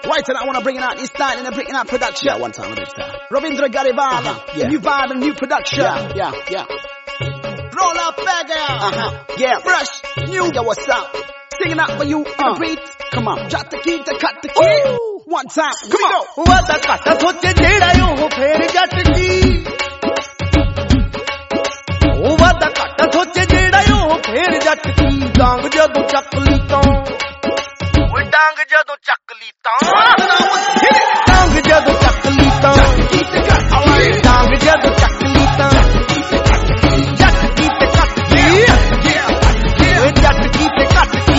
Right tonight I wanna bring it out this style and bring it out production. Yeah, one time with this style. Ravindra Garibaldi, Yeah. new vibe and new production. Yeah. Roll up bagger. Yeah. Fresh, new. Yo, what's up? Singing out for you, the beat. Come on. Drop the key to cut the key. One time, come on. ਵਾਦਾ ਘਾਟਾ ਸੋਚੇ ਜਿਹੜਾ ਉਹ ਫੇਰ ਜੱਟ ਕੀ ਉਹ ਵਾਦਾ ਘਾਟਾ ਸੋਚੇ ਜਿਹੜਾ ਉਹ ਫੇਰ ਜੱਟ ਕੀ ਡਾਂਗ ਜਦੋਂ ਚੱਕ ਲਈ ਤਾਂ ਓਏ ਡਾਂਗ ਜਦੋਂ ਚੱਕ ਲਈ ਤਾਂ ਡਾਂਗ ਜਦੋਂ ਚੱਕ ਲਈ ਤਾਂ ਡਾਂਗ ਜਦੋਂ ਚੱਕ ਲਈ ਤਾਂ ਜੱਟ ਕੀ ਤੇ ਕੱਟ ਕੀ ਓਏ ਜੱਟ ਕੀ ਤੇ ਕੱਟ ਕੀ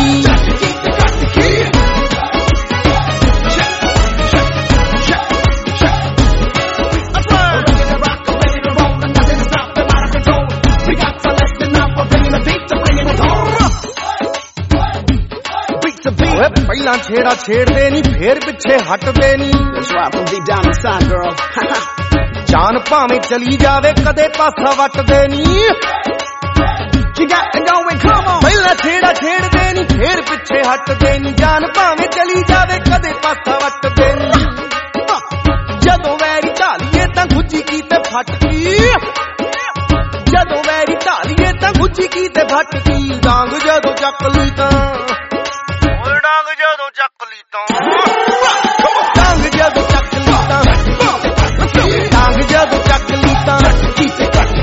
ਓਏ ਪਹਿਲਾਂ ਛੇੜਾ ਛੇੜਦੇ ਨਹੀਂ ਫੇਰ ਪਿੱਛੇ ਹਟਦੇ ਨਹੀਂ That's right, from deep down inside, girl. ਜਾਨ ਭਾਵੇਂ ਚਲੀ ਜਾਵੇ ਕਦੇ ਪਾਸਾ ਵੱਟਦੇ ਨਹੀਂ You got to go and come on. ਪਹਿਲਾਂ ਛੇੜਾ ਛੇੜਦੇ ਨਹੀਂ ਫੇਰ ਪਿੱਛੇ ਹਟਦੇ ਨਹੀਂ ਜਾਨ ਭਾਵੇਂ ਚਲੀ ਜਾਵੇ ਕਦੇ ਪਾਸਾ ਵੱਟਦੇ ਨਹੀਂ ਜਦੋਂ ਵੈਰੀ ਢਾਲੀਏ ਤਾਂ ਗੁੱਜੀ ਕੀ ਤੇ ਫਟਕੀ ਜਦੋਂ ਵੈਰੀ ਢਾਲੀਏ ਤਾਂ ਗੁੱਜੀ ਕੀ ਤੇ ਫਟਕੀ ਡਾਂਗ ਜਦੋਂ ਚੱਕ ਲਈ ਤਾਂ ਓਏ ਡਾਂਗ ਜਦੋਂ ਚੱਕ ਲਈ ਤਾਂ ਡਾਂਗ ਜਦੋਂ ਚੱਕ ਲਈ ਤਾਂ ਡਾਂਗ ਜਦੋਂ ਚੱਕ ਲਈ ਤਾਂ ਜੱਟ ਕੀ ਤੇ ਕੱਟ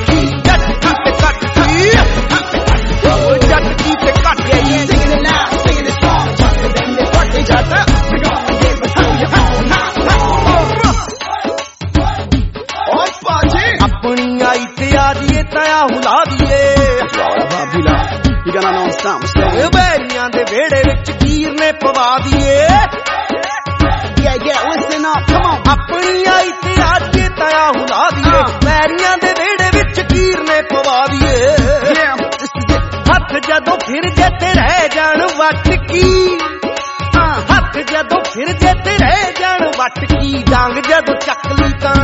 ਓਏ ਜੱਟ ਕੀ ਤੇ ਕੱਟ Singing it loud, singing it strong. Just then they put each other. We're gonna give it to you all night long. Oh, party. ਆਪਣੀ ਆਈ ਤੇ ਆ ਜੀਏ ਤਾਂ ਆ ਹੁਲਾ ਦੀਏ You gotta know something. ਓਏ ਬੈਰੀਆਂ ਦੇ ਵਿਹੜੇ ਵਿੱਚ ਕੀਰ ਨੇ ਪਵਾ ਦੀਏ Yeah, listen up, come on. ਆਪਣੀ ਆਈ ਤੇ ਆ ਜੀਏ ਤਾਂ ਆ ਹੁਲਾ ਦੀਏ ਬੈਰੀਆਂ ਦੇ ਵਿਹੜੇ ਵਿੱਚ ਕੀਰ ਨੇ ਪਵਾ ਦੀਏ Yeah, this is it. ਹੱਥ ਜਦੋਂ ਫਿਰ ਜੇ ਤੇ ਰਹਿ ਜਾਣ ਵੱਟ ਕੀ ਹੱਥ ਜਦੋਂ ਫਿਰ ਜੇ ਤੇ ਰਹਿ ਜਾਣ ਵੱਟ ਕੀ ਡਾਂਗ ਜਦੋਂ ਚੱਕ ਲਈ ਤਾਂ